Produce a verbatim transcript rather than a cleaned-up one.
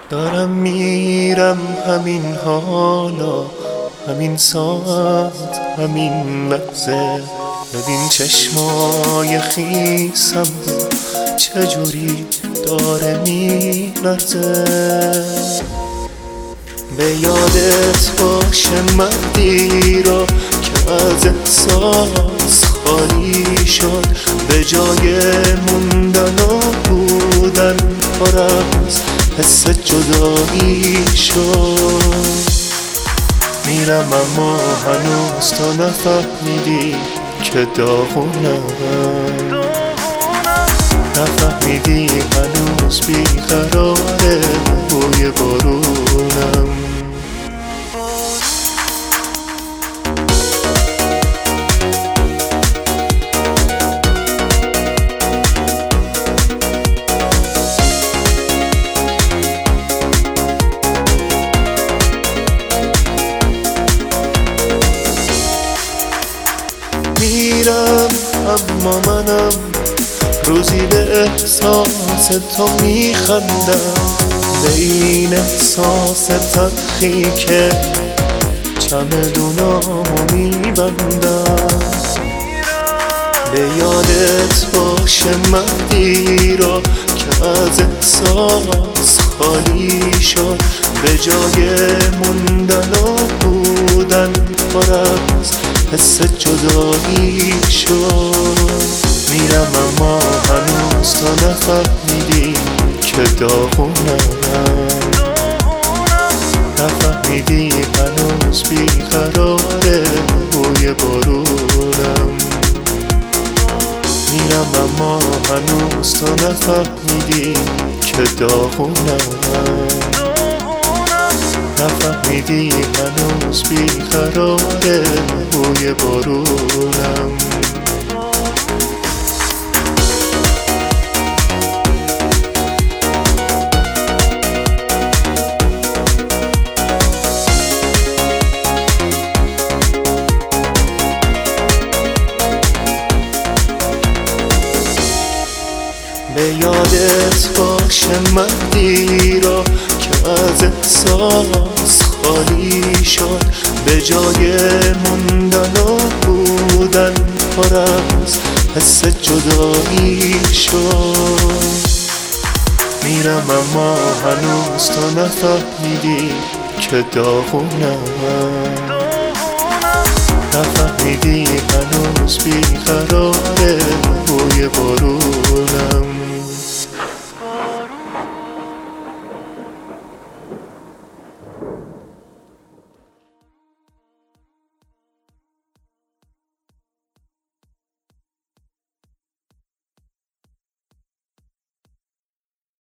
دارم میرم همین حالا، همین ساعت، همین لحظه. ببین چشمای خیسم چجوری داره میلرزه. به یادت باشه مردی را که از احساس خالی شد، به جای موندن و بودن پر از حس جدایی شد. میرم اما هنوز تو نفهمیدی که داغونم، نفهمیدی هنوز بیقراره بوی بارونم. میرم اما منم روزی به احساس تو میخندم، به این احساس تلخی که چمدونامو میبندم. به یادت باشه مردی را که از احساس خالی شد، به جای موندن و بودن پر از حس جدایی شد. میرم اما هنوز تو نفهمیدی که داغونم، نفهمیدی هنوز بیقراره بوی بارونم. میرم اما هنوز تو نفهمیدی که داغونم، نفهمیدی هنوز بیقراره بوی بارونم. به یادت باشه مردی را که از احساس خالی شد، به جای موندن و بودن پر از حس جدایی شد. میرم اما هنوز تو نفهمیدی که داغونم، نفهمیدی هنوز بیقراره بوی بارونم.